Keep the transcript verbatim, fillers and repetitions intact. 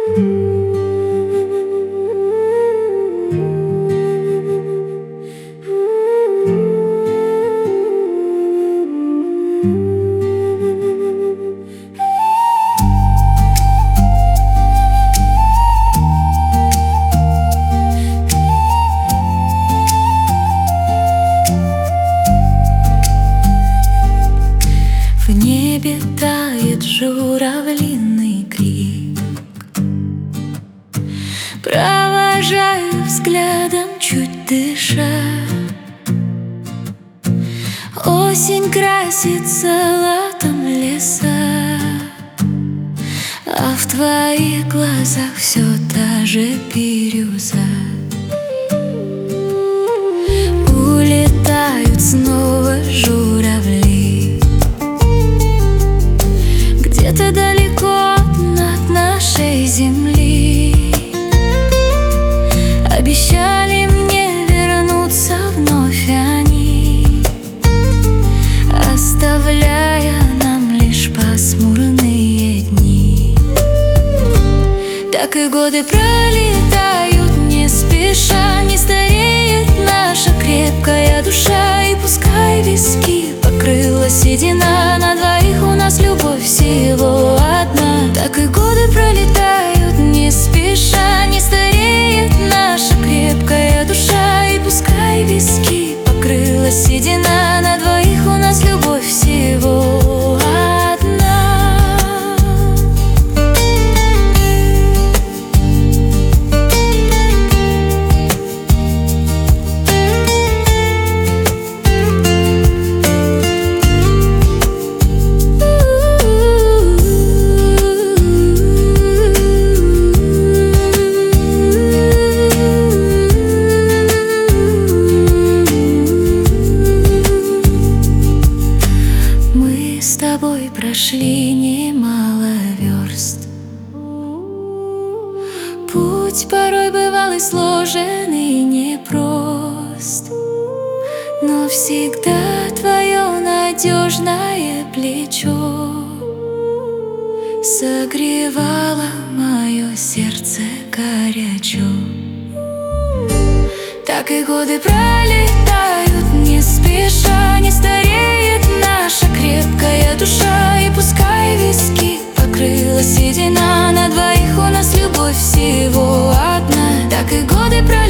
В небе тает журавлиный крик. Провожаю взглядом, чуть дыша. Осень красит золотом леса, а в твоих глазах все та же бирюза. Улетают снова журавли где-то далеко над нашей земли. Обещали мне вернуться вновь они, оставляя нам лишь пасмурные дни. Так и годы пролетают не спеша, не стареет наша крепкая душа. И пускай виски покрыла седина, на двоих у нас любовь всего одна. Так и годы пролетают не спеша, не стареет наша крепкая душа. И пускай виски покрыла седина, на двоих у нас любовь всего одна. С тобой прошли немало верст. Путь порой бывал и сложен, и непрост, но всегда твое надежное плечо согревало мое сердце горячо. Так и годы пролетают не спеша, не стареет наша крепкая душа. И пускай виски покрыла седина, на двоих у нас любовь всего одна. Так и годы пролетают